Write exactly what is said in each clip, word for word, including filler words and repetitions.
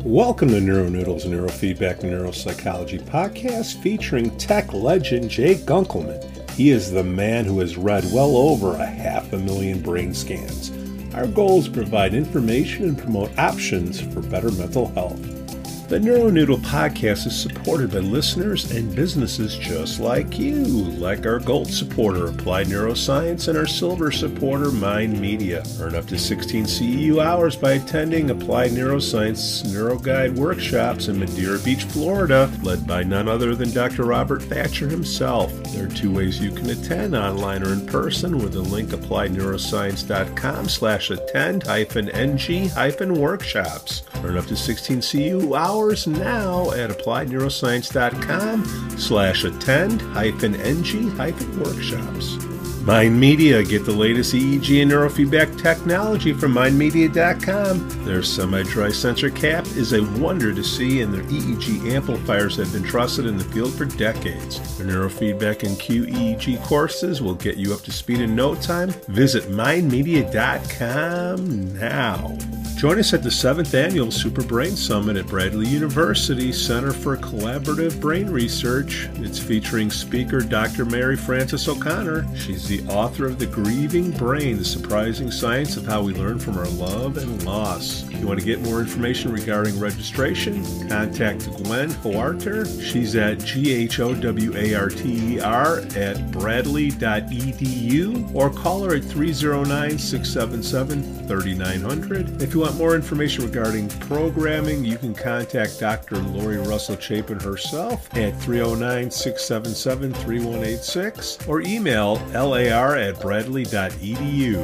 Welcome to NeuroNoodles Neurofeedback and Neuropsychology podcast featuring tech legend Jay Gunkelman. He is the man who has read well over a half a million brain scans. Our goal is to provide information and promote options for better mental health. The NeuroNoodle podcast is supported by listeners and businesses just like you, like our gold supporter, Applied Neuroscience, and our silver supporter, Mind Media. Earn up to sixteen C E U hours by attending Applied Neuroscience NeuroGuide workshops in Madeira Beach, Florida, led by none other than Doctor Robert Thatcher himself. There are two ways you can attend, online or in person, with the link appliedneuroscience.com slash attend hyphen ng hyphen workshops. Earn up to sixteen C E U hours now at appliedneuroscience.com slash attend hyphen ng hyphen workshops. Mind Media. Get the latest E E G and neurofeedback technology from mind media dot com. Their semi-dry sensor cap is a wonder to see, and their E E G amplifiers have been trusted in the field for decades. Their neurofeedback and Q E E G courses will get you up to speed in no time. Visit mind media dot com now. Join us at the seventh Annual Super Brain Summit at Bradley University Center for Collaborative Brain Research. It's featuring speaker Doctor Mary Frances O'Connor. She's the author of The Grieving Brain, The Surprising Science of How We Learn from Our Love and Loss. If you want to get more information regarding registration, contact Gwen Hoarter. She's at G H O W A R T E R at bradley dot e d u or call her at three oh nine, six seven seven, three nine zero zero. If you want more information regarding programming, you can contact Doctor Lori Russell Chapin herself at three oh nine, six seven seven, three one eight six or email lar at bradley dot e d u.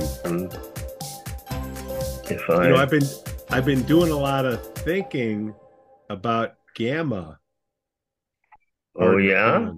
If I... You know, I've been I've been doing a lot of thinking about gamma. Oh, yeah?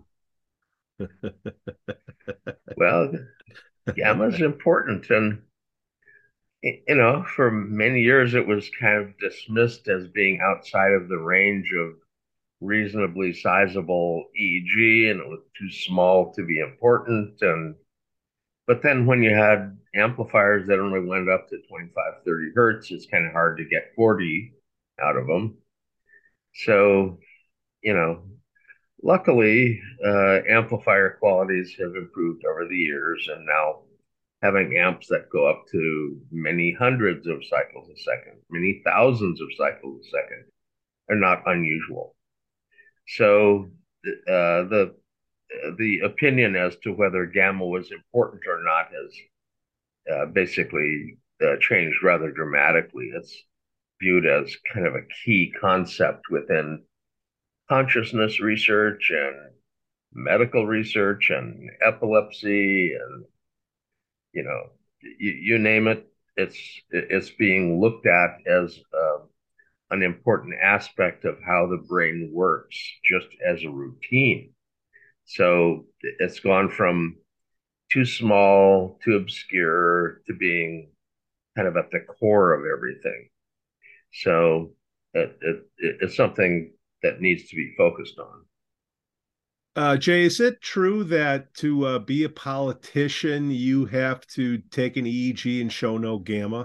Well, gamma is important, and you know, for many years it was kind of dismissed as being outside of the range of reasonably sizable E E G, and it was too small to be important. And but then when you had amplifiers that only went up to twenty-five, thirty hertz, it's kind of hard to get forty out of them. So, you know, luckily, uh, amplifier qualities have improved over the years, and now having amps that go up to many hundreds of cycles a second, many thousands of cycles a second, are not unusual. So uh, the the opinion as to whether gamma was important or not has uh, basically uh, changed rather dramatically. It's viewed as kind of a key concept within consciousness research and medical research and epilepsy, and you know, you, you name it, it's it's being looked at as uh, an important aspect of how the brain works, just as a routine. So it's gone from too small, too obscure, to being kind of at the core of everything. So it, it, it's something that needs to be focused on. Uh, Jay, is it true that to uh, be a politician, you have to take an E E G and show no gamma?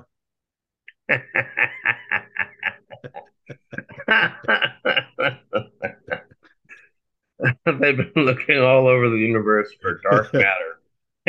They've been looking all over the universe for dark matter.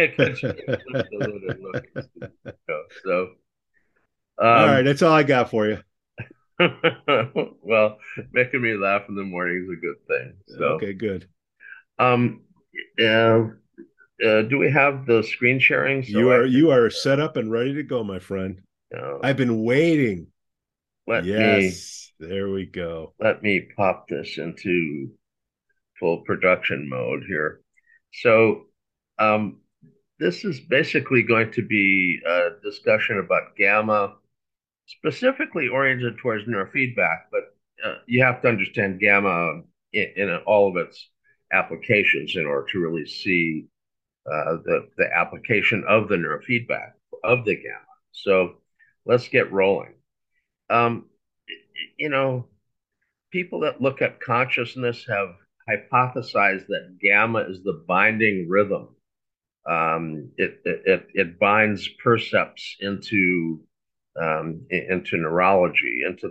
So, all right, um, that's all I got for you. well, making me laugh in the morning is a good thing. So, okay, good. Um, uh, uh, do we have the screen sharing? So you are can... you are set up and ready to go, my friend. Uh, I've been waiting. Let yes, me, there we go. Let me pop this into full production mode here. So, um, this is basically going to be a discussion about gamma, specifically oriented towards neurofeedback, but uh, you have to understand gamma in, in all of its applications in order to really see uh, the, the application of the neurofeedback of the gamma. So let's get rolling. Um, you know, people that look at consciousness have hypothesized that gamma is the binding rhythm. Um, it, it, it binds percepts into, um, into neurology, into the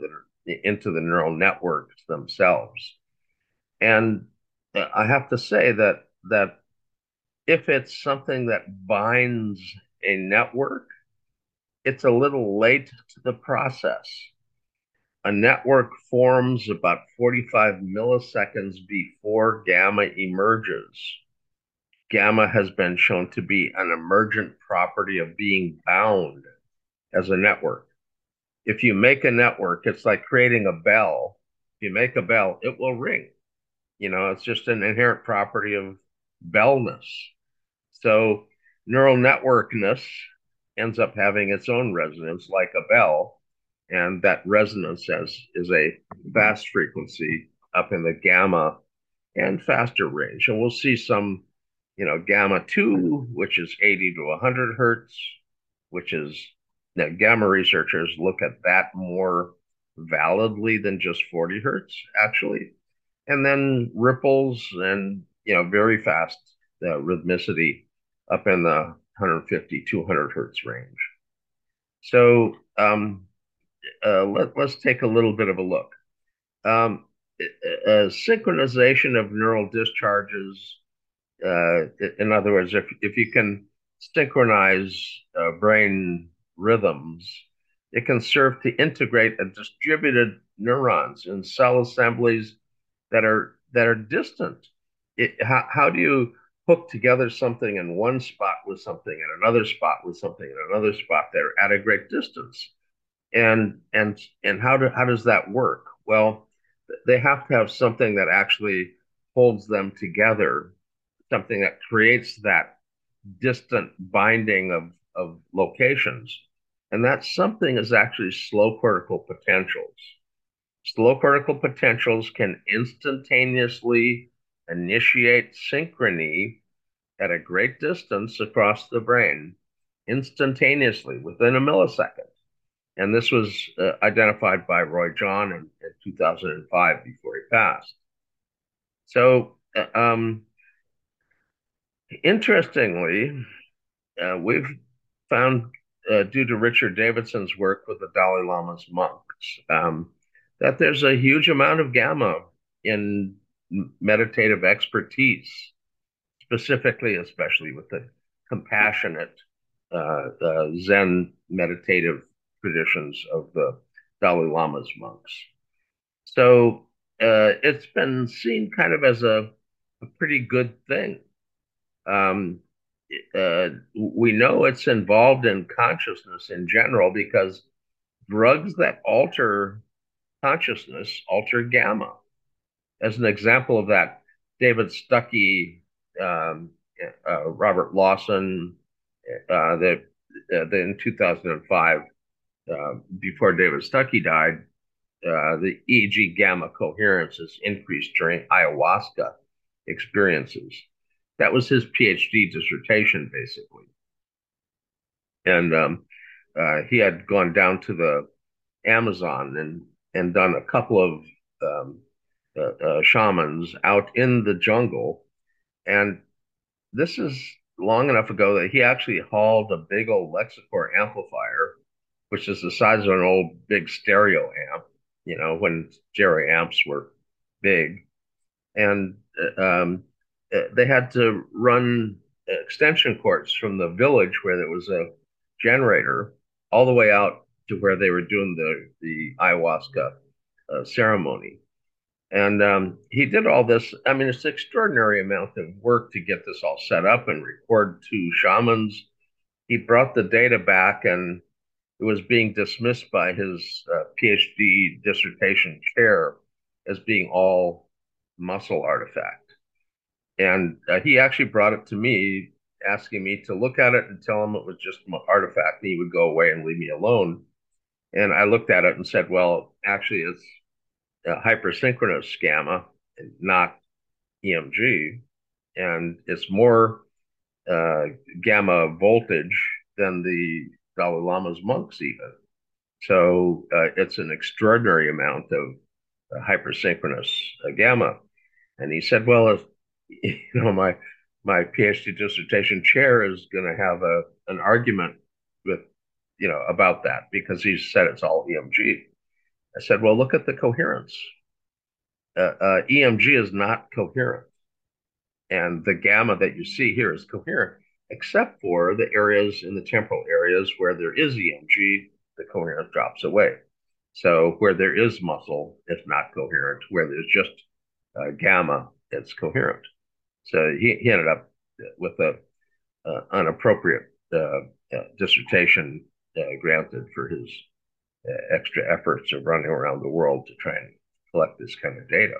into the neural networks themselves. And I have to say that that if it's something that binds a network, it's a little late to the process. A network forms about forty-five milliseconds before gamma emerges. Gamma has been shown to be an emergent property of being bound as a network. If you make a network, it's like creating a bell. If you make a bell, it will ring. You know, it's just an inherent property of bellness. So neural networkness ends up having its own resonance like a bell. And that resonance has, is a fast frequency up in the gamma and faster range. And we'll see some, you know, gamma two, which is eighty to one hundred hertz, which is, now gamma researchers look at that more validly than just forty hertz, actually. And then ripples and, you know, very fast uh, rhythmicity up in the one fifty, two hundred hertz range. So um, uh, let, let's take a little bit of a look. Um, uh, synchronization of neural discharges. Uh, in other words, if, if you can synchronize uh, brain rhythms, it can serve to integrate a distributed neurons in cell assemblies that are that are distant. It, how, how do you hook together something in one spot with something in another spot with something in another spot that are at a great distance? And and and how do how does that work? Well, they have to have something that actually holds them together, something that creates that distant binding of, of locations. And that something is actually slow cortical potentials. Slow cortical potentials can instantaneously initiate synchrony at a great distance across the brain, instantaneously within a millisecond. And this was uh, identified by Roy John in, in two thousand five before he passed. So, uh, um, interestingly, uh, we've found, uh, due to Richard Davidson's work with the Dalai Lama's monks, um, that there's a huge amount of gamma in meditative expertise, specifically, especially with the compassionate uh, uh, Zen meditative traditions of the Dalai Lama's monks. So uh, it's been seen kind of as a, a pretty good thing. Um, uh, we know it's involved in consciousness in general because drugs that alter consciousness alter gamma. As an example of that, David Stuckey, um, uh, Robert Lawson, uh, that uh, in two thousand five, uh, before David Stuckey died, uh, the E E G gamma coherence is increased during ayahuasca experiences. That was his PhD dissertation, basically. And um, uh, he had gone down to the Amazon and, and done a couple of um, uh, uh, shamans out in the jungle. And this is long enough ago that he actually hauled a big old Lexicor amplifier, which is the size of an old big stereo amp, you know, when stereo amps were big. And uh, um, uh, they had to run extension cords from the village where there was a generator all the way out to where they were doing the, the ayahuasca uh, ceremony. And um, he did all this. I mean, it's an extraordinary amount of work to get this all set up and record two shamans. He brought the data back, and it was being dismissed by his uh, PhD dissertation chair as being all muscle artifact. And uh, he actually brought it to me, asking me to look at it and tell him it was just an artifact, and he would go away and leave me alone. And I looked at it and said, well, actually, it's a hypersynchronous gamma, not E M G, and it's more uh, gamma voltage than the Dalai Lama's monks even. So uh, it's an extraordinary amount of uh, hypersynchronous uh, gamma. And he said, well, if, you know, my my PhD dissertation chair is going to have a an argument with, you know, about that because he said it's all E M G. I said, well, look at the coherence. Uh, uh, E M G is not coherent. And the gamma that you see here is coherent, except for the areas in the temporal areas where there is E M G, the coherence drops away. So where there is muscle, it's not coherent. Where there's just uh, gamma, it's coherent. So he, he ended up with a uh, inappropriate uh, uh, dissertation uh, granted for his uh, extra efforts of running around the world to try and collect this kind of data.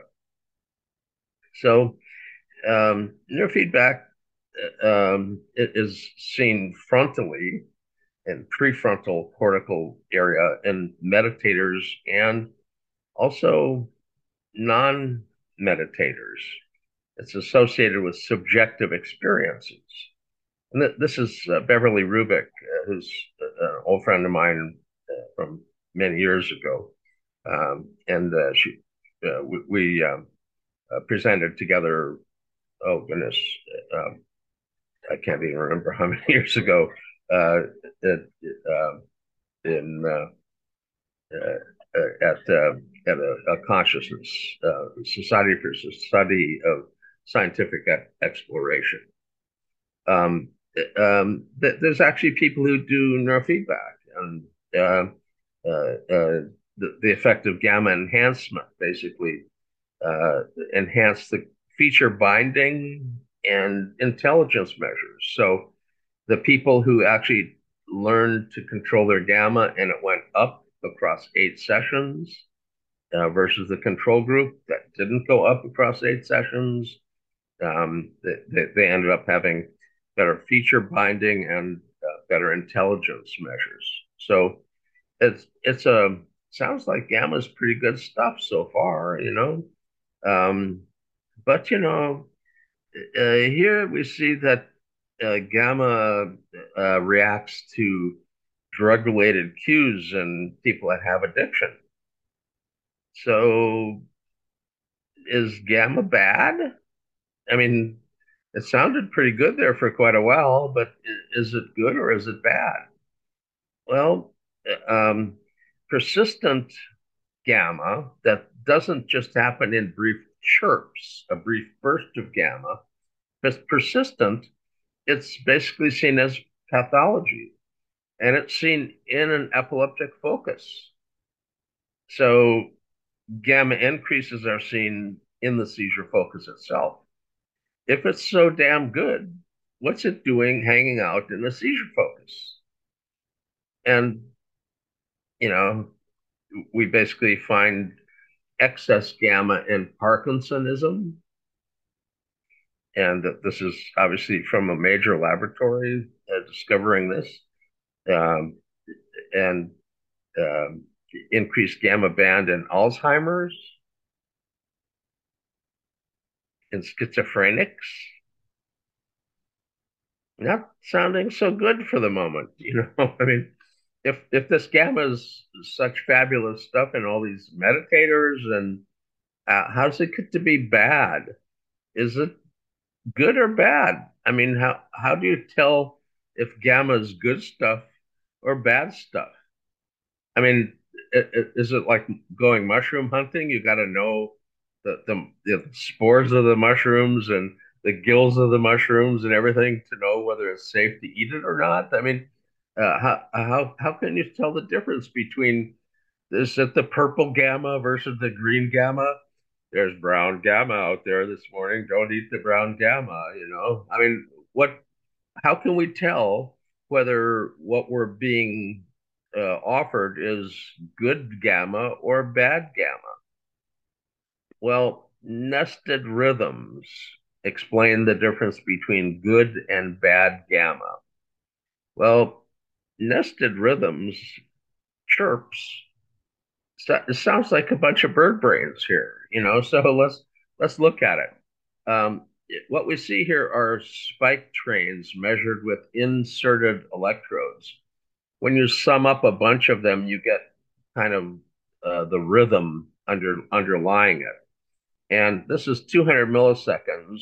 So um, neurofeedback uh, um, is seen frontally in prefrontal cortical area in meditators and also non-meditators. It's associated with subjective experiences. And th- this is uh, Beverly Rubik, uh, who's an old friend of mine uh, from many years ago. Um, and uh, she, uh, we, we um, uh, presented together, oh goodness, um, I can't even remember how many years ago, uh, it, uh, in uh, uh, at uh, at a, a consciousness uh, society for the study of scientific exploration. Um, um, th- there's actually people who do neurofeedback and uh, uh, uh, the, the effect of gamma enhancement, basically uh, enhance the feature binding and intelligence measures. So the people who actually learned to control their gamma and it went up across eight sessions uh, versus the control group that didn't go up across eight sessions, um, they, they ended up having better feature binding and uh, better intelligence measures. So it's it's a sounds like gamma is pretty good stuff so far, you know. Um, but you know, uh, here we see that uh, gamma uh, reacts to drug-related cues in people that have addiction. So is gamma bad? I mean, it sounded pretty good there for quite a while, but is it good or is it bad? Well, um, persistent gamma that doesn't just happen in brief chirps, a brief burst of gamma, but persistent, it's basically seen as pathology and it's seen in an epileptic focus. So gamma increases are seen in the seizure focus itself. If it's so damn good, what's it doing hanging out in the seizure focus? And, you know, we basically find excess gamma in Parkinsonism. And this is obviously from a major laboratory uh, discovering this. Um, and um, increased gamma band in Alzheimer's, in schizophrenics. Not sounding so good for the moment, you know. I mean, if if this gamma is such fabulous stuff in all these meditators, and uh, how's it get to be bad? Is it good or bad? I mean, how how do you tell if gamma is good stuff or bad stuff? I mean, it, it, is it like going mushroom hunting? You got to know the, the the spores of the mushrooms and the gills of the mushrooms and everything to know whether it's safe to eat it or not. I mean, uh, how how how can you tell the difference between is it the purple gamma versus the green gamma? There's brown gamma out there this morning. Don't eat the brown gamma, you know? I mean, what how can we tell whether what we're being uh, offered is good gamma or bad gamma? Well, nested rhythms explain the difference between good and bad gamma. Well, nested rhythms, chirps, so, it sounds like a bunch of bird brains here, you know. So let's let's look at it. Um, what we see here are spike trains measured with inserted electrodes. When you sum up a bunch of them, you get kind of uh, the rhythm under underlying it. And this is two hundred milliseconds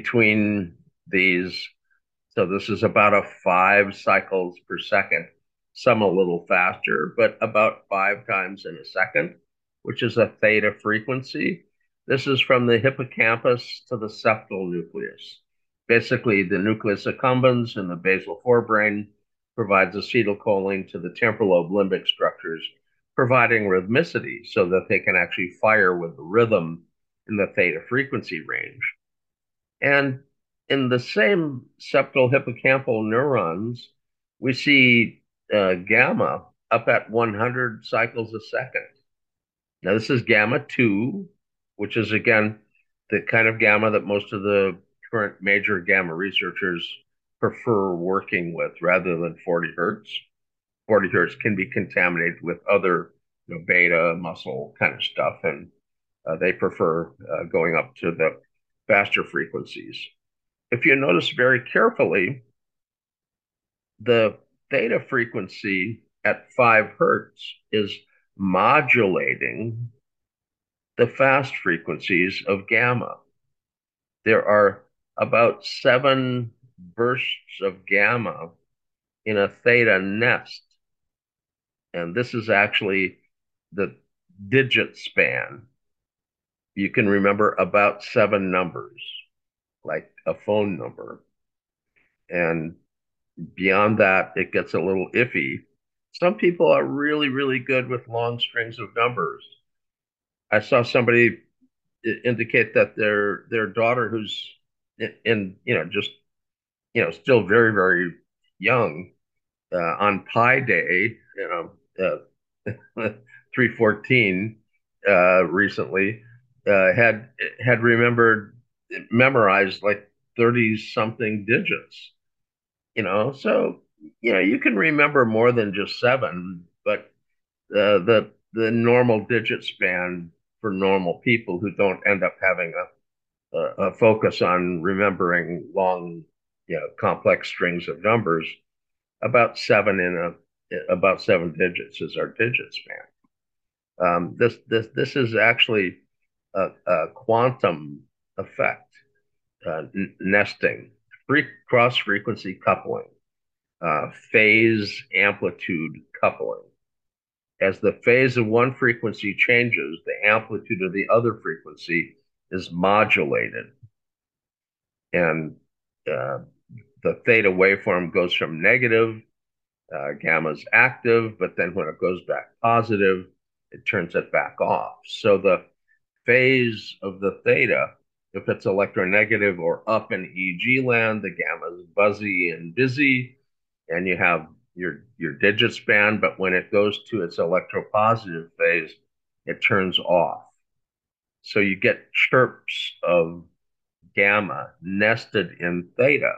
between these. So this is about a five cycles per second. some a little faster, but about five times in a second, which is a theta frequency. This is from the hippocampus to the septal nucleus. Basically, the nucleus accumbens in the basal forebrain provides acetylcholine to the temporal lobe limbic structures, providing rhythmicity so that they can actually fire with the rhythm in the theta frequency range. And in the same septal hippocampal neurons, we see uh, gamma up at one hundred cycles a second. Now, this is gamma two, which is, again, the kind of gamma that most of the current major gamma researchers prefer working with rather than forty hertz. forty hertz can be contaminated with other, you know, beta muscle kind of stuff, and uh, they prefer uh, going up to the faster frequencies. If you notice very carefully, the theta frequency at five hertz is modulating the fast frequencies of gamma. There are about seven bursts of gamma in a theta nest. And this is actually the digit span. You can remember about seven numbers, like a phone number. And beyond that, it gets a little iffy. Some people are really, really good with long strings of numbers. I saw somebody indicate that their their daughter, who's in, in you know just you know still very very young, uh, on Pi Day, you know, uh, three fourteen uh, recently, uh, had had remembered memorized like thirty something digits. You know, so you know you can remember more than just seven, but uh, the the normal digit span for normal people who don't end up having a, a, a focus on remembering long, you know, complex strings of numbers, about seven in a about seven digits is our digit span. Um, this this this is actually a, a quantum effect, uh, n- nesting, free cross frequency coupling, uh, phase amplitude coupling. As the phase of one frequency changes, the amplitude of the other frequency is modulated. And uh, the theta waveform goes from negative, uh, gamma's active, but then when it goes back positive, it turns it back off. So the phase of the theta, if it's electronegative or up in E G land, the gamma is buzzy and busy, and you have your your digit span, but when it goes to its electropositive phase, it turns off. So you get chirps of gamma nested in theta.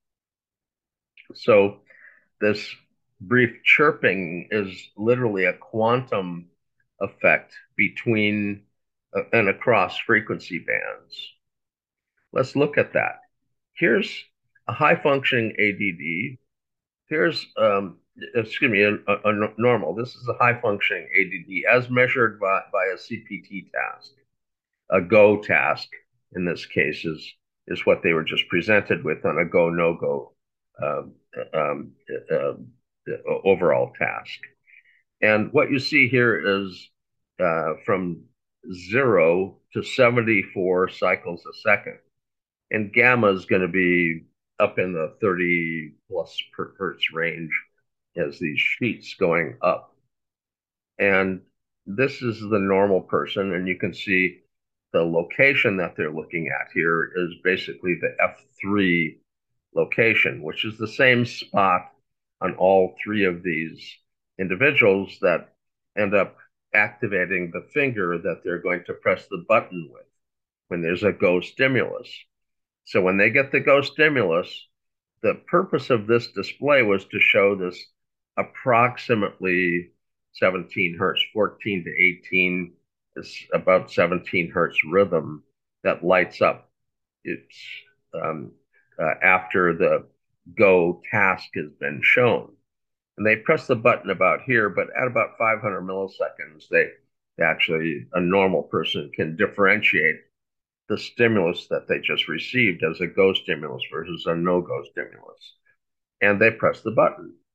So this brief chirping is literally a quantum effect between uh, and across frequency bands. Let's look at that. Here's a high functioning A D D. Here's, um, excuse me, a, a, a normal. This is a high functioning A D D as measured by, by a C P T task. A Go task, in this case, is, is what they were just presented with on a go, no go um, um, uh, overall task. And what you see here is uh, from zero to seventy-four cycles a second. And gamma is going to be up in the thirty plus per hertz range as these sheets going up. And this is the normal person, and you can see the location that they're looking at here is basically the F three location, which is the same spot on all three of these individuals that end up activating the finger that they're going to press the button with when there's a go stimulus. So when they get the go stimulus, the purpose of this display was to show this approximately seventeen hertz, fourteen to eighteen is about seventeen hertz rhythm that lights up. It's um, uh, after the go task has been shown. And they press the button about here, but at about five hundred milliseconds, they actually, a normal person can differentiate the stimulus that they just received as a go stimulus versus a no go stimulus. And they press the button.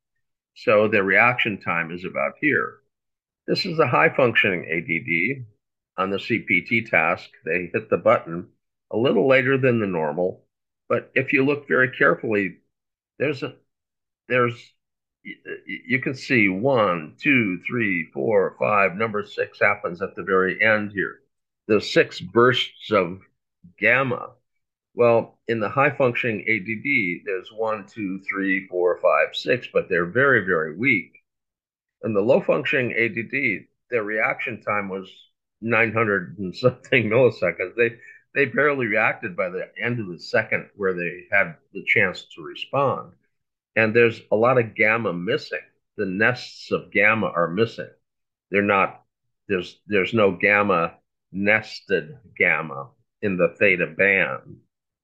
So the reaction time is about here. This is a high functioning A D D. On the C P T task, they hit the button a little later than the normal, but if you look very carefully, there's a there's you can see one, two, three, four, five. Number six happens at the very end here. The six bursts of gamma. Well, in the high functioning A D D, there's one, two, three, four, five, six, but they're very, very weak. In the low functioning A D D, their reaction time was nine hundred and something milliseconds. They they barely reacted by the end of the second where they had the chance to respond. And there's a lot of gamma missing. The nests of gamma are missing. They're not, there's there's no gamma nested gamma in the theta band.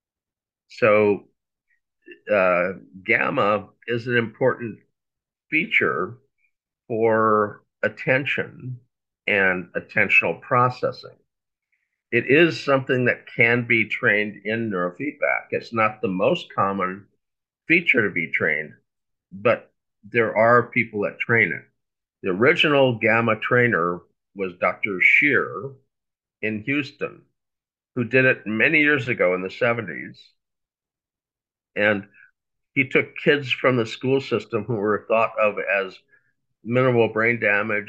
So uh, gamma is an important feature for attention and attentional processing. It is something that can be trained in neurofeedback. It's not the most common feature to be trained, but there are people that train it. The original gamma trainer was Doctor Shear in Houston, who did it many years ago in the seventies. And he took kids from the school system who were thought of as minimal brain damage.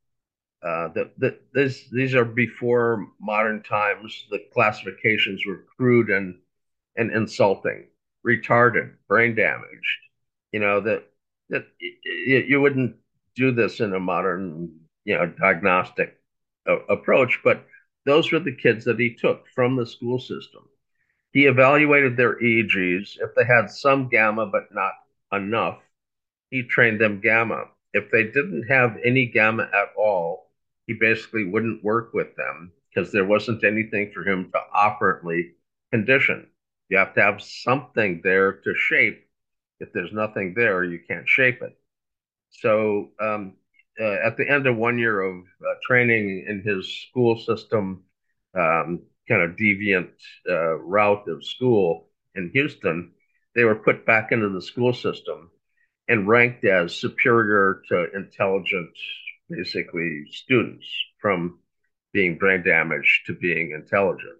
Uh, the, the, this, these are before modern times. The classifications were crude and, and insulting, retarded, brain damaged. You know, that, that you wouldn't do this in a modern, you know, diagnostic uh, approach, but those were the kids that he took from the school system. He evaluated their E E Gs. If they had some gamma but not enough, he trained them gamma. If they didn't have any gamma at all, he basically wouldn't work with them because there wasn't anything for him to operantly condition. You have to have something there to shape. If there's nothing there, you can't shape it. So um, uh, at the end of one year of uh, training in his school system, um, kind of deviant uh, route of school in Houston, they were put back into the school system and ranked as superior to intelligent, basically, students from being brain damaged to being intelligent.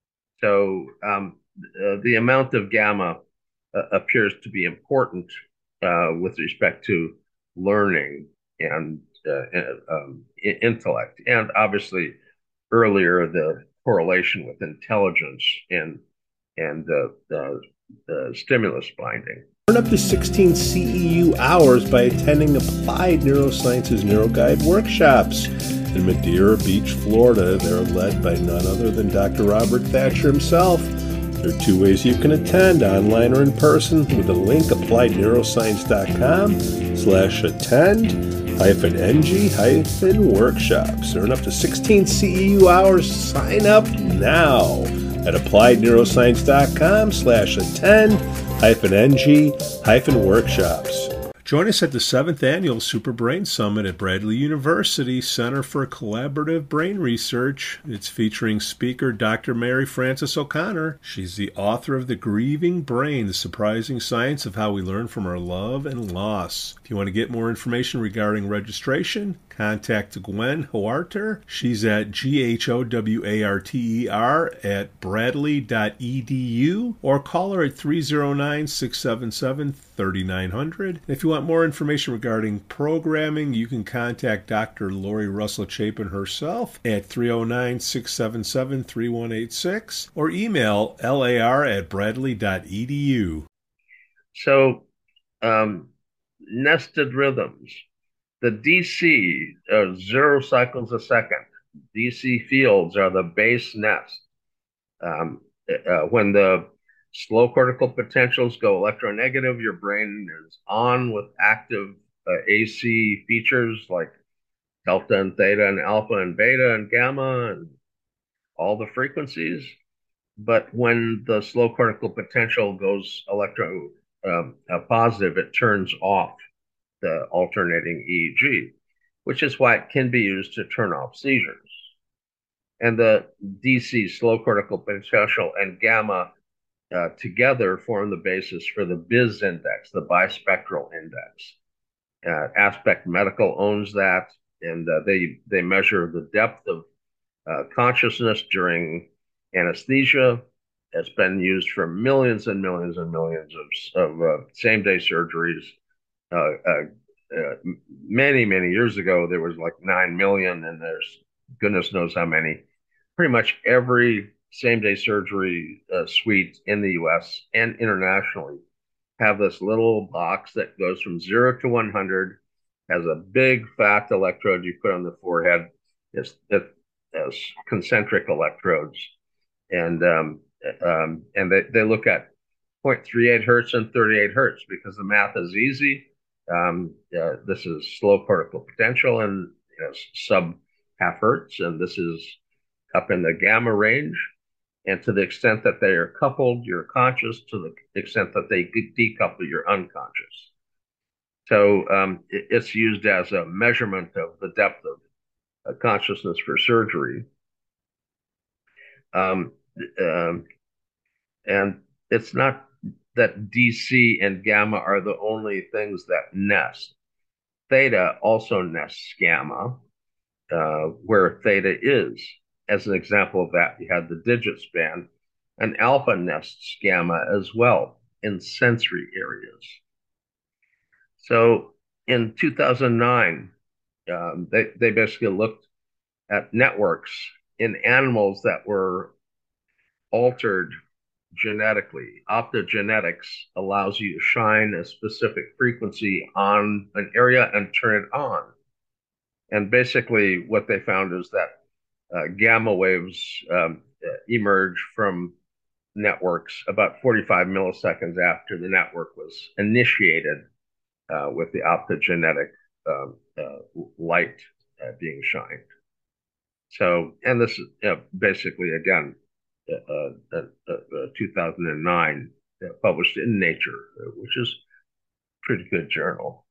So um, uh, the amount of gamma uh, appears to be important uh, with respect to learning and uh, um, intellect, and obviously earlier the correlation with intelligence and and the, the, the stimulus binding. Earn up to sixteen C E U hours by attending Applied Neurosciences NeuroGuide workshops. In Madeira Beach, Florida, they're led by none other than Doctor Robert Thatcher himself. There are two ways you can attend, online or in person, with a link appliedneuroscience.com slash attend hyphen ng hyphen workshops. Earn up to sixteen C E U hours. Sign up now at appliedneuroscience.com slash attend hyphen ng hyphen workshops. Join us at the seventh Annual Super Brain Summit at Bradley University Center for Collaborative Brain Research. It's featuring speaker Doctor Mary Frances O'Connor. She's the author of The Grieving Brain, The Surprising Science of How We Learn from Our Love and Loss. If you want to get more information regarding registration, contact Gwen Hoarter. She's at G H O W A R T E R at bradley dot e d u or call her at three oh nine, six seven seven, three nine zero zero. If you want more information regarding programming, you can contact Doctor Lori Russell Chapin herself at three oh nine, six seven seven, three one eight six or email lar at bradley dot e d u. So, um, nested rhythms. The D C, uh, zero cycles a second. D C fields are the base nest. Um, uh, when the slow cortical potentials go electronegative, your brain is on with active uh, A C features like delta and theta and alpha and beta and gamma and all the frequencies. But when the slow cortical potential goes electro um, uh, positive, it turns off the alternating E E G, which is why it can be used to turn off seizures. And the D C, slow cortical potential, and gamma uh, together form the basis for the B I S index, the bispectral index. Uh, Aspect Medical owns that, and uh, they they measure the depth of uh, consciousness during anesthesia. It's been used for millions and millions and millions of, of uh, same day surgeries. Uh, uh, uh, Many, many years ago, there was like nine million, and there's goodness knows how many. Pretty much every same day surgery uh, suite in the U S and internationally have this little box that goes from zero to one hundred, has a big fat electrode you put on the forehead. It's, it has concentric electrodes, and um, um, and they, they look at zero point three eight hertz and thirty-eight hertz because the math is easy. Um, uh, this is slow particle potential and you know, sub half hertz, and this is up in the gamma range. And to the extent that they are coupled, you're conscious. To the extent that they decouple, you're unconscious. So um, it, it's used as a measurement of the depth of uh, consciousness for surgery. Um, um, and it's not that D C and gamma are the only things that nest. Theta also nests gamma, uh, where theta is. As an example of that, you had the digits band, and alpha nests gamma as well in sensory areas. So in two thousand nine, um, they, they basically looked at networks in animals that were altered genetically. Optogenetics allows you to shine a specific frequency on an area and turn it on. And basically, what they found is that uh, gamma waves um, emerge from networks about forty-five milliseconds after the network was initiated uh, with the optogenetic um, uh, light uh, being shined. So, and this is uh, basically, again, uh, uh, uh, uh, two thousand nine, uh, published in Nature, uh, which is a pretty good journal.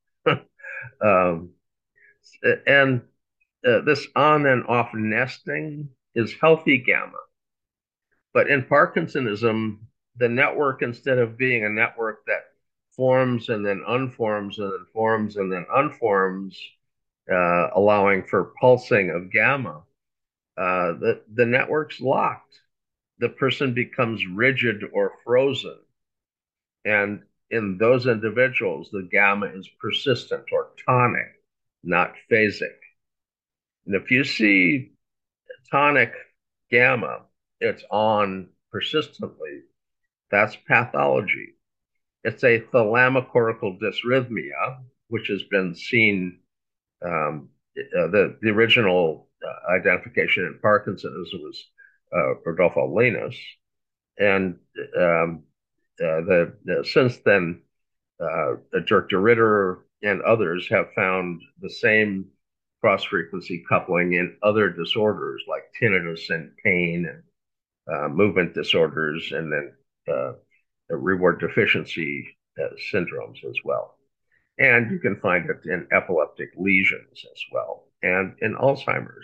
um, and uh, this on and off nesting is healthy gamma. But in Parkinsonism, the network, instead of being a network that forms and then unforms and then forms and then unforms, uh, allowing for pulsing of gamma, uh, the, the network's locked. The person becomes rigid or frozen. And in those individuals, the gamma is persistent or tonic, not phasic. And if you see tonic gamma, it's on persistently, that's pathology. It's a thalamocortical dysrhythmia, which has been seen. Um, uh, the, the original uh, identification in Parkinson's was uh, Rodolfo Linus. And um, uh, the, the, since then, uh, Dirk de Ridder and others have found the same cross frequency coupling in other disorders like tinnitus and pain and uh, movement disorders, and then uh, reward deficiency uh, syndromes as well. And you can find it in epileptic lesions as well, and in Alzheimer's.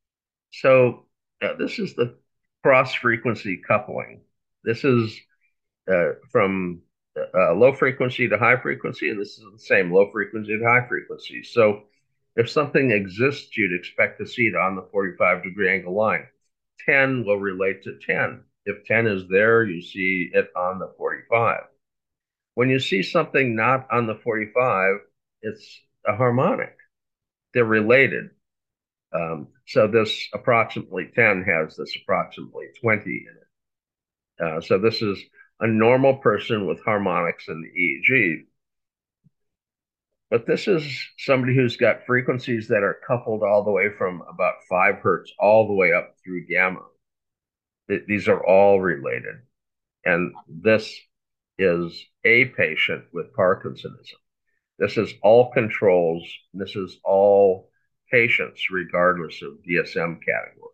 So uh, this is the cross frequency coupling. This is uh, from uh, low frequency to high frequency, and this is the same low frequency to high frequency. So if something exists, you'd expect to see it on the forty-five degree angle line. ten will relate to ten. If ten is there, you see it on the forty-five. When you see something not on the forty-five, it's a harmonic. They're related. Um, so this approximately ten has this approximately twenty in it. Uh, so this is a normal person with harmonics in the E E G. But this is somebody who's got frequencies that are coupled all the way from about five hertz all the way up through gamma. Th- these are all related. And this is a patient with Parkinsonism. This is all controls. This is all patients, regardless of D S M category.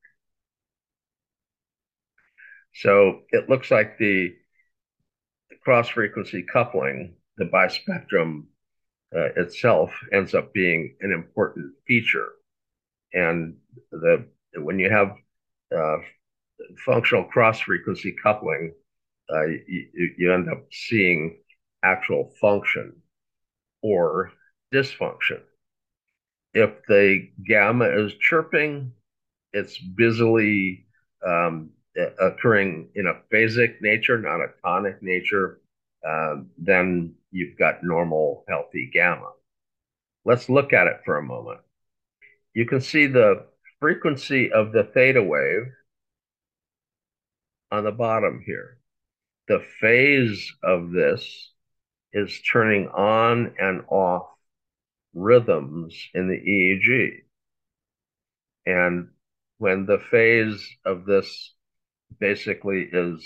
So it looks like the, the cross-frequency coupling, the bispectrum uh, itself, ends up being an important feature. And the when you have uh, functional cross-frequency coupling, uh, you, you end up seeing actual function, or dysfunction. If the gamma is chirping, it's busily um, occurring in a phasic nature, not a tonic nature. Um, then you've got normal, healthy gamma. Let's look at it for a moment. You can see the frequency of the theta wave on the bottom here. The phase of this is turning on and off rhythms in the E E G. And when the phase of this basically is,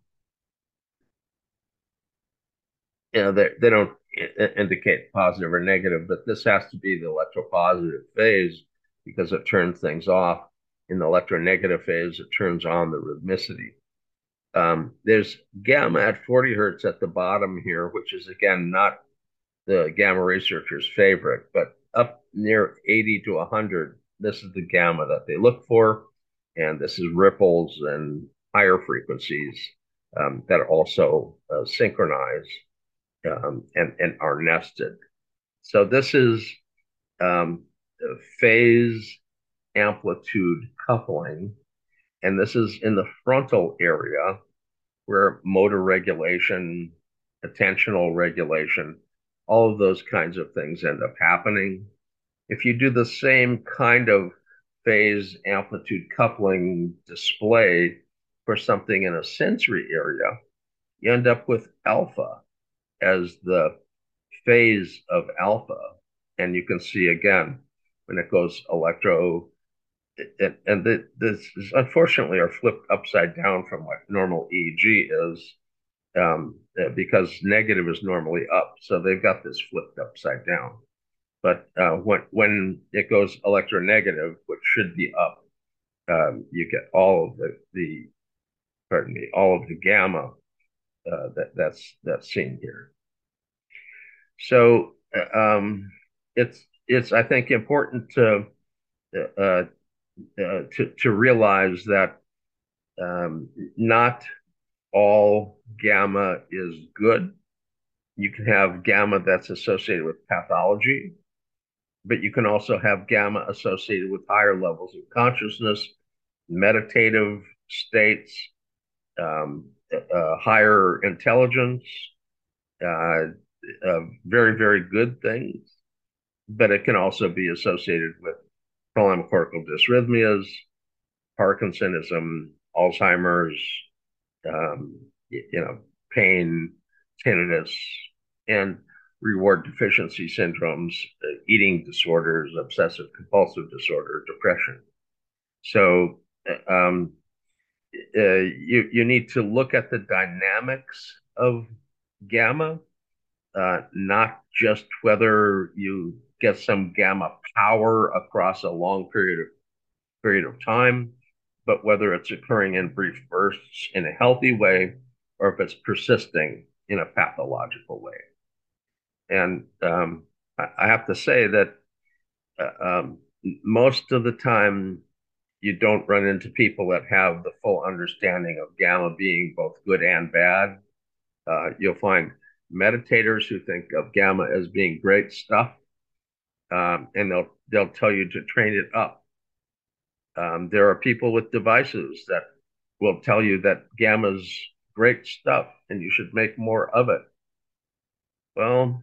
you know, they, they don't indicate positive or negative, but this has to be the electropositive phase because it turns things off. In the electronegative phase, it turns on the rhythmicity. Um, there's gamma at forty hertz at the bottom here, which is again not the gamma researchers' favorite, but up near eighty to one hundred, this is the gamma that they look for. And this is ripples and higher frequencies um, that also uh, synchronize um, and, and are nested. So this is um, phase amplitude coupling. And this is in the frontal area where motor regulation, attentional regulation, all of those kinds of things end up happening. If you do the same kind of phase amplitude coupling display for something in a sensory area, you end up with alpha as the phase of alpha. And you can see again, when it goes electro, it, and the, this is unfortunately are flipped upside down from what normal E E G is, um, uh, because negative is normally up. So they've got this flipped upside down. But uh, when when it goes electronegative, which should be up, um, you get all of the the pardon me, all of the gamma uh, that that's that's seen here. So uh, um, it's it's I think important to uh, uh, to to realize that um, not all gamma is good. You can have gamma that's associated with pathology, but you can also have gamma associated with higher levels of consciousness, meditative states, um, uh, higher intelligence, uh, uh, very, very good things. But it can also be associated with cholinergic dysrhythmias, Parkinsonism, Alzheimer's, um, you know, pain, tinnitus, and reward deficiency syndromes, uh, eating disorders, obsessive compulsive disorder, depression. So um, uh, you you need to look at the dynamics of gamma, uh, not just whether you get some gamma power across a long period of period of time, but whether it's occurring in brief bursts in a healthy way or if it's persisting in a pathological way. And um, I, I have to say that uh, um, most of the time you don't run into people that have the full understanding of gamma being both good and bad. Uh, you'll find meditators who think of gamma as being great stuff, um, and they'll they'll tell you to train it up. Um, there are people with devices that will tell you that gamma's great stuff and you should make more of it. Well,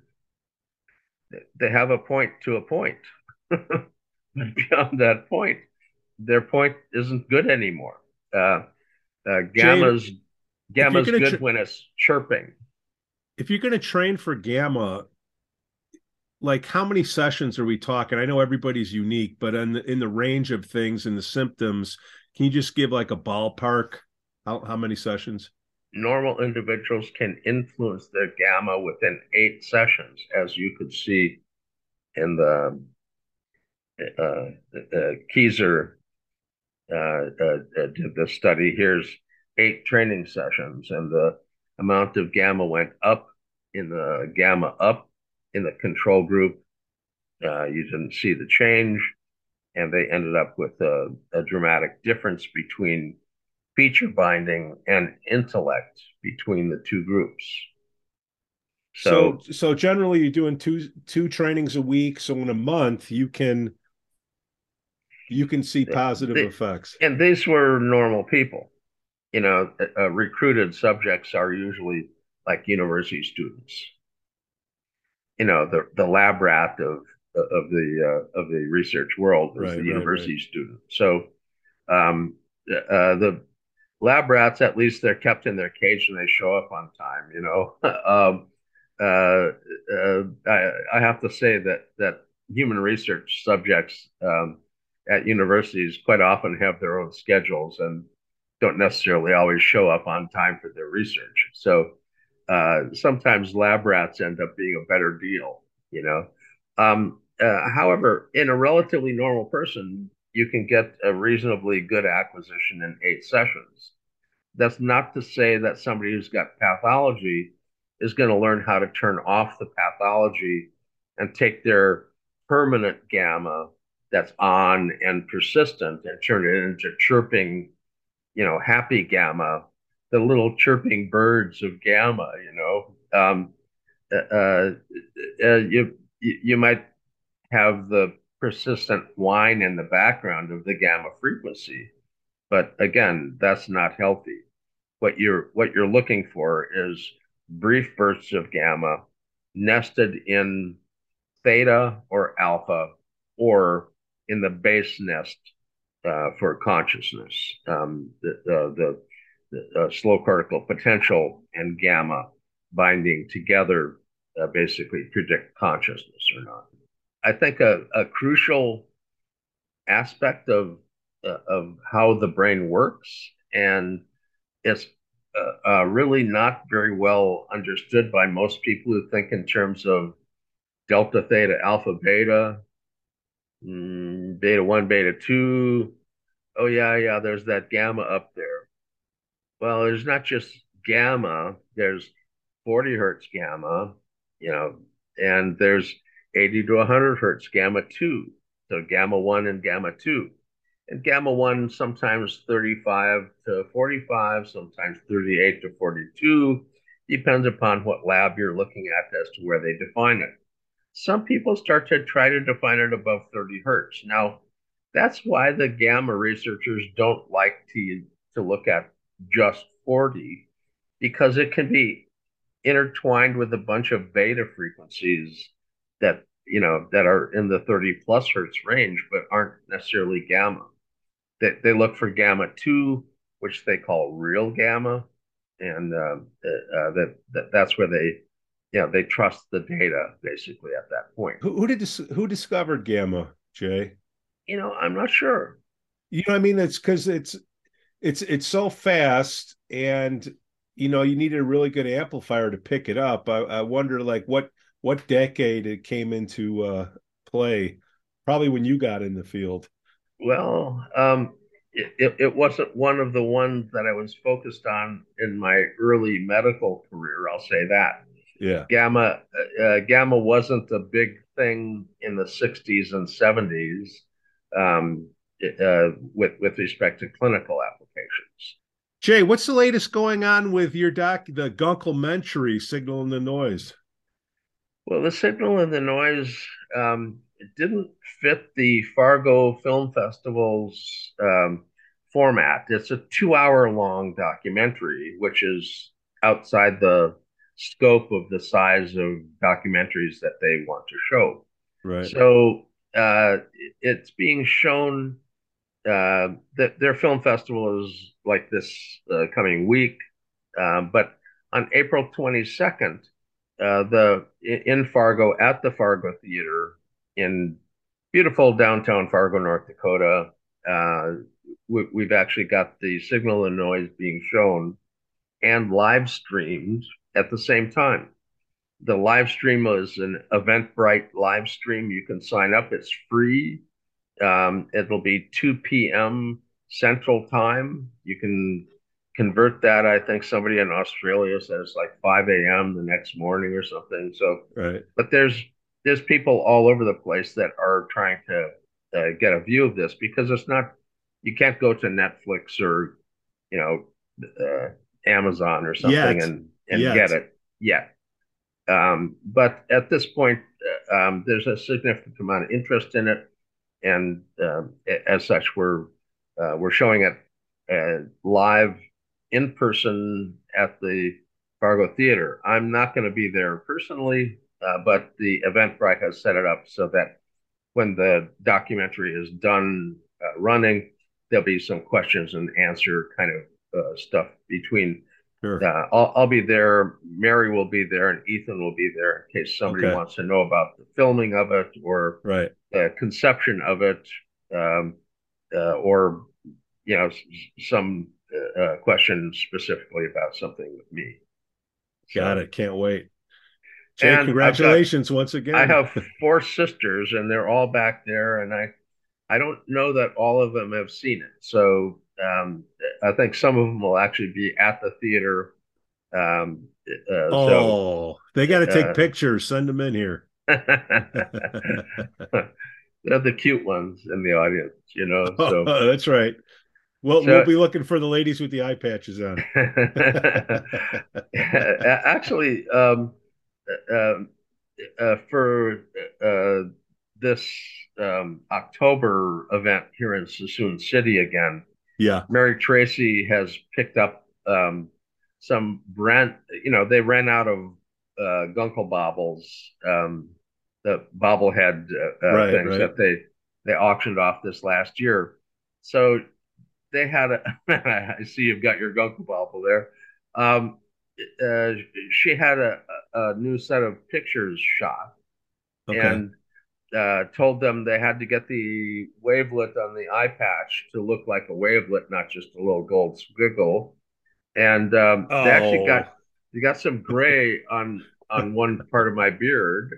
they have a point to a point. But beyond that point, their point isn't good anymore. Uh, uh, Jay, gamma's if you're gamma's gonna good tra- when it's chirping. if you're gonna train for gamma, like how many sessions are we talking? I know everybody's unique, but in the, in the range of things and the symptoms, can you just give like a ballpark? How how many sessions? Normal individuals can influence their gamma within eight sessions, as you could see in the uh, uh, Keyser uh, uh, uh, did the study. Here's eight training sessions, and the amount of gamma went up in the gamma up in the control group. Uh, you didn't see the change, and they ended up with a, a dramatic difference between feature binding and intellect between the two groups. So, So so generally you're doing two two trainings a week. So in a month you can you can see positive the, effects. and these were normal people. You know, uh, recruited subjects are usually like university students. You know, the the lab rat of of the uh, of the research world is Right, the right, right. university student. So um, uh, the lab rats, at least they're kept in their cage and they show up on time. You know, um, uh, uh, I, I have to say that that human research subjects um, at universities quite often have their own schedules and don't necessarily always show up on time for their research. So uh, sometimes lab rats end up being a better deal, you know. Um, uh, however, in a relatively normal person, you can get a reasonably good acquisition in eight sessions. That's not to say that somebody who's got pathology is going to learn how to turn off the pathology and take their permanent gamma that's on and persistent and turn it into chirping, you know, happy gamma, the little chirping birds of gamma, you know. Um, uh, uh, uh, you, you might have the persistent whine in the background of the gamma frequency, but again, that's not healthy. What you're what you're looking for is brief bursts of gamma nested in theta or alpha or in the base nest uh, for consciousness, um, the, uh, the, the uh, slow cortical potential and gamma binding together uh, basically predict consciousness or not. I think a, a crucial aspect of uh, of how the brain works, and it's uh, uh, really not very well understood by most people who think in terms of delta, theta, alpha, beta, mm, beta one, beta two. Oh yeah, yeah. There's that gamma up there. Well, there's not just gamma. There's forty hertz gamma, you know, and there's eighty to one hundred hertz gamma two. So gamma one and gamma two. And gamma one sometimes thirty-five to forty-five, sometimes thirty-eight to forty-two. Depends upon what lab you're looking at as to where they define it. Some people start to try to define it above thirty hertz. Now, that's why the gamma researchers don't like to, to look at just forty, because it can be intertwined with a bunch of beta frequencies that, you know, that are in the thirty plus hertz range, but aren't necessarily gamma. They, they look for gamma two, which they call real gamma. And uh, uh, that, that that's where they, you know, they trust the data basically at that point. Who, who did this, who discovered gamma, Jay? You know, I'm not sure. You know what I mean? It's because it's it's it's so fast, and you know you need a really good amplifier to pick it up. I, I wonder like what what decade it came into uh, play. Probably when you got in the field. Well, um, it, it, it wasn't one of the ones that I was focused on in my early medical career. I'll say that. Yeah. Gamma, uh, uh, gamma wasn't a big thing in the sixties and seventies um, uh, with with respect to clinical applications. Jay, what's the latest going on with your doc, the Gunkelmentary Signal and the Noise? Well, the signal and the noise um, it didn't fit the Fargo Film Festival's um, format. It's a two-hour long documentary, which is outside the scope of the size of documentaries that they want to show. Right. So uh, it's being shown. Uh, that their film festival is like this uh, coming week, um, but on April twenty-second, uh, the in Fargo at the Fargo Theater in beautiful downtown Fargo, North Dakota. Uh, we, we've actually got the signal and noise being shown and live streamed at the same time. The live stream is an Eventbrite live stream. You can sign up. It's free. Um, it'll be two p m. Central Time. You can convert that. I think somebody in Australia says it's like five a m the next morning or something. So, Right. but there's there's people all over the place that are trying to uh, get a view of this because it's not. You can't go to Netflix or you know uh, Amazon or something Yet. and and get Yet. it yet. Um, but at this point, uh, um, there's a significant amount of interest in it, and um, as such, we're uh, we're showing it uh, live in person at the Fargo Theater. I'm not going to be there personally, uh, but the Eventbrite has set it up so that when the documentary is done uh, running, there'll be some questions and answer kind of uh, stuff between. Sure. Uh, I'll, I'll be there. Mary will be there, and Ethan will be there in case somebody Okay. wants to know about the filming of it or Right. the conception of it, um, uh, or you know, some uh, uh, questions specifically about something with me. Got So, it. Can't wait. Jay, and I've got congratulations once I again. have four sisters, and they're all back there, and I I don't know that all of them have seen it. So um, I think some of them will actually be at the theater. Um, uh, so Oh, they got to take uh, pictures. Send them in here. they're the cute ones in the audience, you know. Oh, So that's right. Well, we'll so be looking for the ladies with the eye patches on. actually, um, uh, uh, for uh, this um, October event here in Sassoon City again, Yeah. Mary Tracy has picked up um, some brand. You know, they ran out of uh, Gunkel baubles, um, the bobblehead uh, uh, Right. things Right. that they they auctioned off this last year. So they had a. I see you've got your Gunkel bauble there. Um, uh, she had a, a new set of pictures shot Okay. and uh, told them they had to get the wavelet on the eye patch to look like a wavelet, not just a little gold squiggle. And um, they actually got Oh, they got some gray on on one part of my beard,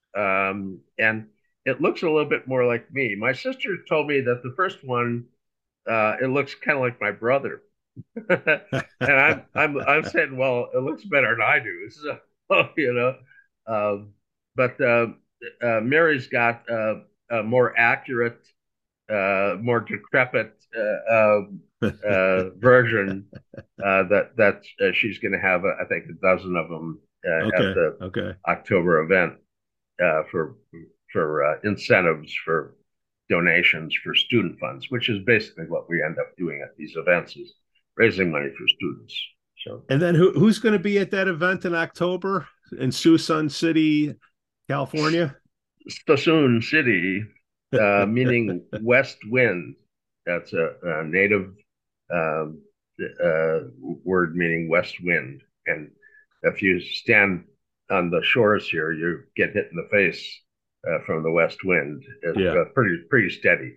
um, and it looks a little bit more like me. My sister told me that the first one uh, it looks kind of like my brother, and I'm I'm I'm saying, well, it looks better than I do, so you know. Um, but uh, uh, Mary's got uh, a more accurate, uh, more decrepit uh, uh, uh, version uh, that that uh, she's going to have. Uh, I think a dozen of them uh, at okay. the Okay. October event uh, for for uh, incentives for donations for student funds, which is basically what we end up doing at these events is raising money for students. So And then who who's going to be at that event in October in Suisun City, California? Sassoon City, uh, meaning west wind. That's a, a native um, uh, word meaning west wind. And if you stand on the shores here, you get hit in the face uh, from the west wind. It's Yeah. uh, pretty pretty steady.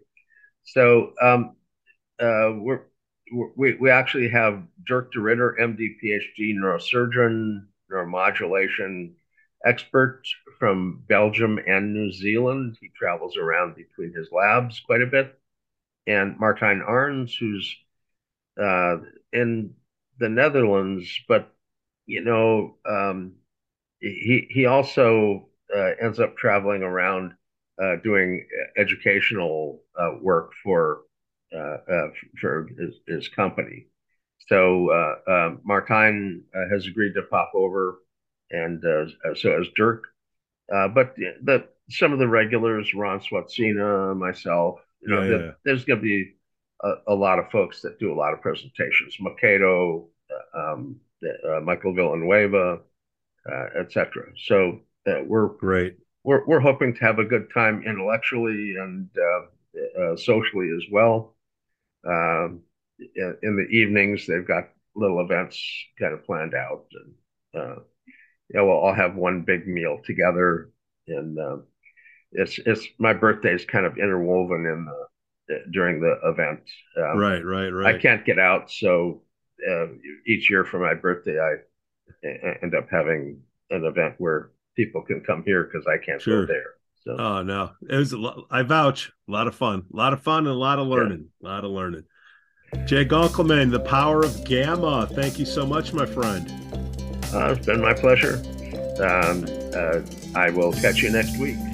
So um, uh, we're, we we actually have Dirk de Ritter, M D, PhD, neurosurgeon, neuromodulation expert from Belgium and New Zealand. He travels around between his labs quite a bit. And Martijn Arns, who's uh, in the Netherlands, but you know, um, he he also uh, ends up traveling around uh, doing educational uh, work for uh, uh, for his, his company. So uh, uh, Martijn uh, has agreed to pop over, and uh, so has Dirk. Uh, but the, the some of the regulars, Ron Swatsina, myself, you know, Yeah. the, Yeah. there's going to be a, a, lot of folks that do a lot of presentations. Makedo, uh, um, uh, Michael Villanueva, uh, et cetera. So uh, we're Great. we're we're hoping to have a good time intellectually and uh, uh, socially as well. Um, in, in the evenings, they've got little events kind of planned out, and uh, yeah, we'll all have one big meal together. And uh, it's it's my birthday is kind of interwoven in the during the event. Um, Right. Right. I Right. can't get out, so uh, each year for my birthday, I end up having an event where people can come here because I can't go Sure. there. So Oh no, it was. A lot, I vouch. A lot of fun. A lot of fun and a lot of yeah, learning. A lot of learning. Jay Gunkelman, the power of gamma. Thank you so much, my friend. uh, it's been my pleasure. Um, uh, I will catch you next week.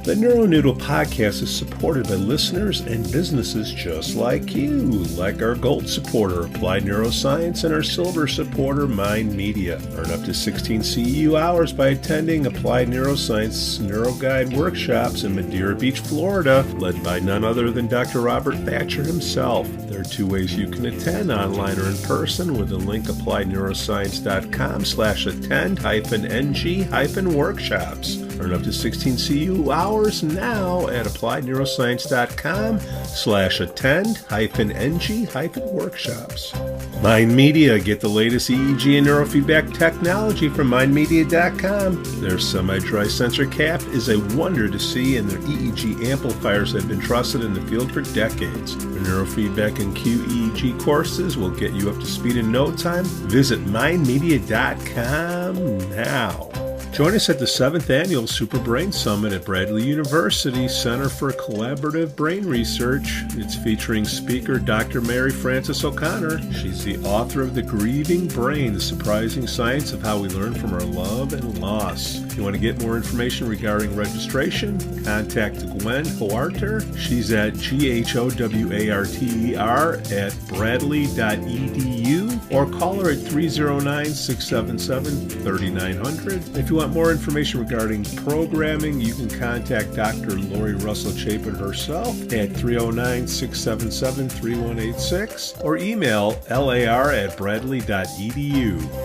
The NeuroNoodle podcast is supported by listeners and businesses just like you, like our gold supporter, Applied Neuroscience, and our silver supporter, Mind Media. Earn up to sixteen C E U hours by attending Applied Neuroscience NeuroGuide workshops in Madeira Beach, Florida, led by none other than Doctor Robert Thatcher himself. There are two ways you can attend, online or in person, with the link appliedneuroscience.com slash attend hyphen ng hyphen workshops. Earn up to sixteen C E U hours now at appliedneuroscience.com slash attend hyphen ng hyphen workshops. Mind Media. Get the latest E E G and neurofeedback technology from mind media dot com. Their semi-dry sensor cap is a wonder to see, and their E E G amplifiers have been trusted in the field for decades. Their neurofeedback and Q E E G courses will get you up to speed in no time. Visit mind media dot com now. Join us at the seventh Annual Super Brain Summit at Bradley University Center for Collaborative Brain Research. It's featuring speaker Doctor Mary Frances O'Connor. She's the author of The Grieving Brain, The Surprising Science of How We Learn from Our Love and Loss. If you want to get more information regarding registration, contact Gwen Hoarter. She's at G H O W A R T E R at bradley dot e d u, or call her at three oh nine, six seven seven, three nine zero zero. If you want more information regarding programming, you can contact Doctor Lori Russell Chapin herself at three oh nine, six seven seven, three one eight six or email lar at bradley dot e d u.